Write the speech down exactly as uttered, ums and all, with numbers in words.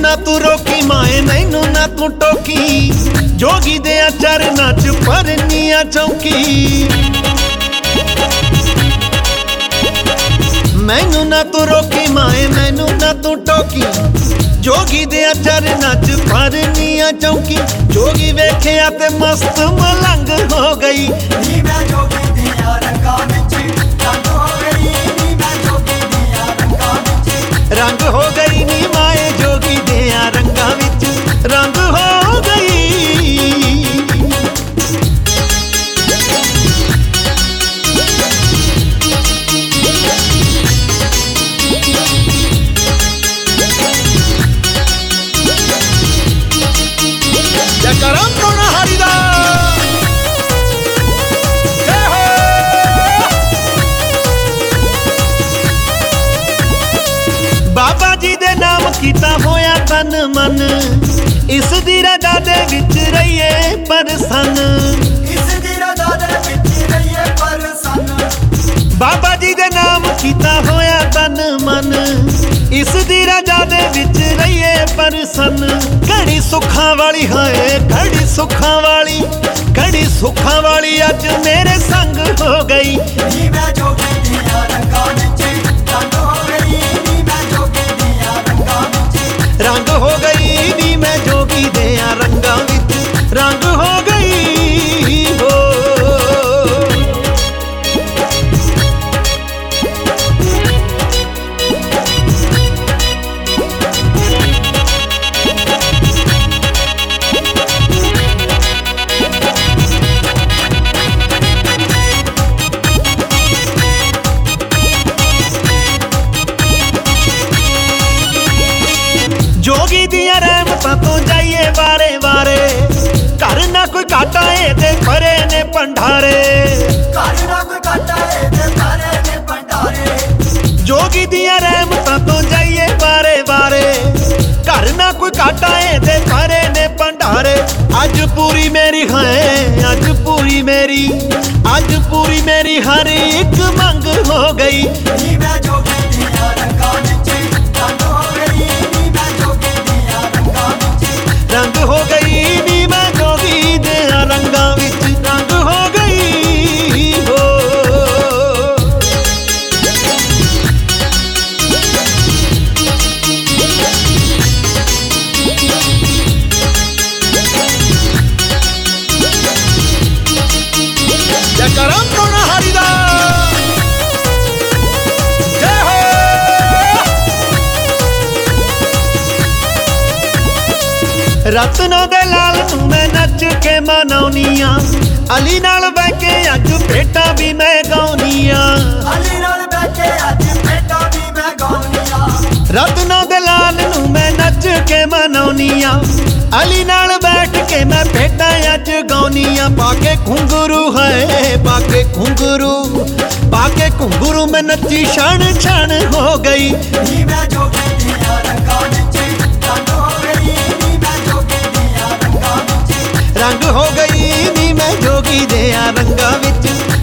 ना तू रोकी माए मैनू ना तू टोकी जोगी दे चरना च भरनिया चौकी मैनू ना तू रोकी माए मैनू ना तू टोकी जोगी दे चरना च भरनिया चौकी जोगी वेखिया ते मस्त मलंग हो गई नी मैं जोगी दिया रंगां विच रंग हो गई नी मैं जोगी दिया रंगां विच रंग हो गई नी माए जोगी दिया रंगां विच रंग हो गई। जयकारा प्रोना हरिदास जय हो। बाबा जी दे नाम कीता होया तन मन इस दी रजा दे विच रहिए परसन इस दी रजा दे विच रहिए परसन बाबा जी दे नाम कीता होया तन मन इस दी रजा दे विच रहिए परसन घड़ी सुखां वाली है घड़ी सुखां वाली घड़ी सुखां वाली अज मेरे संग हो गई नी मैं जोगी दिया रंगां विच रंग हो गई नी मैं जोगी दिया रंगां विच रंग हो गई नी मैं जोगी दिया रंगां विच रंग हो गई हो। जोगी दिया रहमतां तो जाइए वारे वारे घर ना कोई घाटा ए ते भरे ने भंडारे घर ना कोई घाटा ए ते भरे ने भंडारे जोगी दिया रहमतां तो जाइए वारे वारे घर ना कोई घाटा ए ते भरे ने भंडारे अज पूरी मेरी है अज पूरी मेरी अज पूरी मेरी हर एक मंग हो गई नी मैं जोगी दिया रंगां विच रंग हो गई नी मैं जोगी दिया रंगां विच रंग हो गई नी मैं जोगी दिया रंगां विच रंग हो गई हो। जयकारा प्रोना हरिदास जय हो। रत्नों दे लाल नूं मैं नच के मनाउनिया अली नाल बह के अज भेटां भी मैं गाउनिया अली नाल बह के अज भेटां भी मैं गाउनिया रत्नों दे लाल नूं मैं नच के मनाउनिया अली नाल बैठ के मैं भेटां अज गाउनिया पाके घुंघरू है पाके घुंघरू पाके घुंघरू मैं नची क्षण क्षण हो गई नी मैं जोगी दिया रंगां विच रंग हो गई नी मैं जोगी दिया रंगां विच रंग हो गई नी मैं जोगी दिया रंगां विच